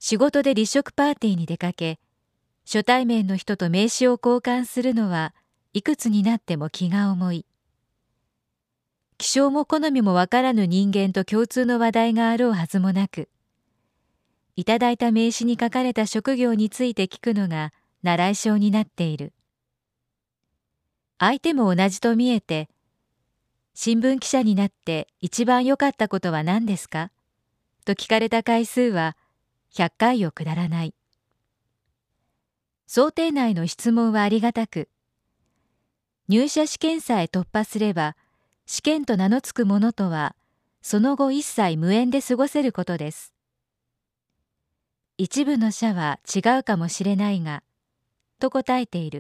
仕事で立食パーティーに出かけ、初対面の人と名刺を交換するのはいくつになっても気が重い。気性も好みもわからぬ人間と共通の話題があろうはずもなく、いただいた名刺に書かれた職業について聞くのが習い性になっている。相手も同じと見えて、新聞記者になって一番良かったことは何ですかと聞かれた回数は100回を下らない。想定内の質問はありがたく、入社試験さえ突破すれば、試験と名の付くものとは、その後一切無縁で過ごせることです。一部の社は違うかもしれないが、と答えている。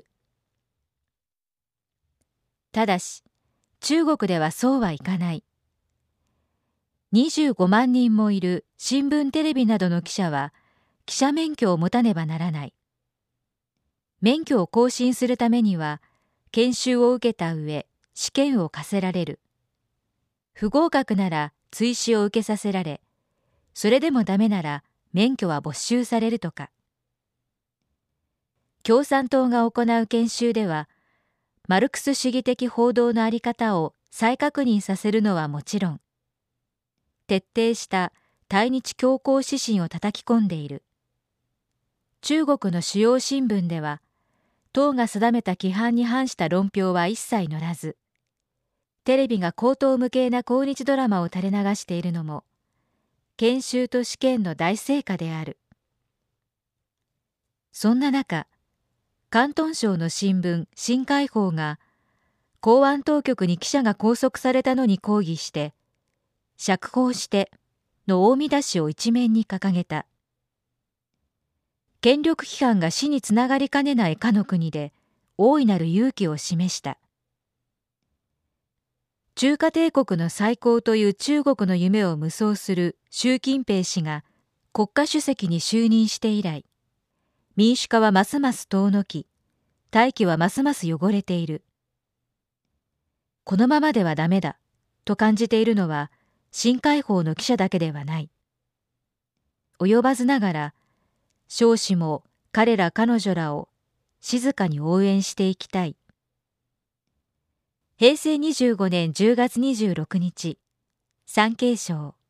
ただし、中国ではそうはいかない。25万人もいる新聞テレビなどの記者は、記者免許を持たねばならない。免許を更新するためには、研修を受けた上、試験を課せられる。不合格なら追試を受けさせられ、それでもダメなら免許は没収されるとか。共産党が行う研修では、マルクス主義的報道のあり方を再確認させるのはもちろん、徹底した対日強硬指針を叩き込んでいる。中国の主要新聞では、党が定めた規範に反した論評は一切載らず、テレビが荒唐無稽な抗日ドラマを垂れ流しているのも、研修と試験の大成果である。そんな中、広東省の新聞新解放が、公安当局に記者が拘束されたのに抗議して、釈放しての大見出しを一面に掲げた。権力批判が死につながりかねないかの国で大いなる勇気を示した。中華帝国の再興という中国の夢を無双する習近平氏が国家主席に就任して以来、民主化はますます遠のき、大気はますます汚れている。このままではダメだと感じているのは新解放の記者だけではない。及ばずながら、少子も彼ら彼女らを静かに応援していきたい。平成25年10月26日、産経省。